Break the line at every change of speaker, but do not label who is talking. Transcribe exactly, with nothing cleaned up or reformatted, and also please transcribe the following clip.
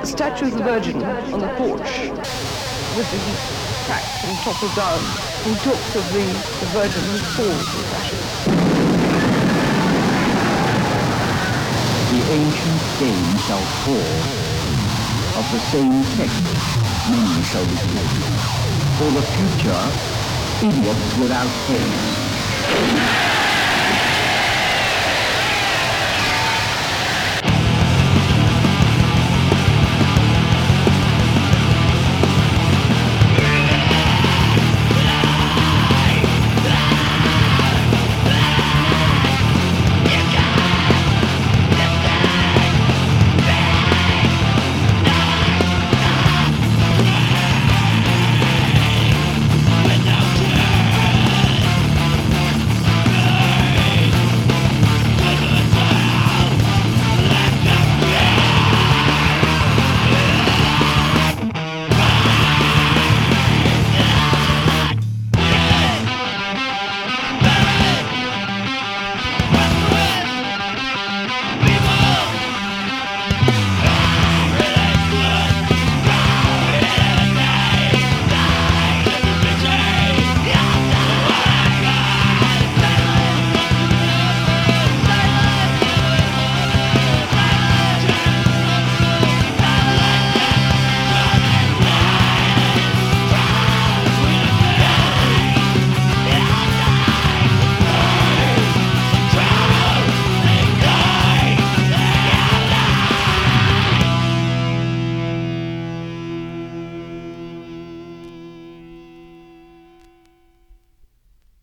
statue of the Virgin on the porch with the heat packed and toppled down, who talks of the, the Virgin who falls with ashes.
The ancient dame shall fall, of the same text many shall repeat. For the future, idiots without faith.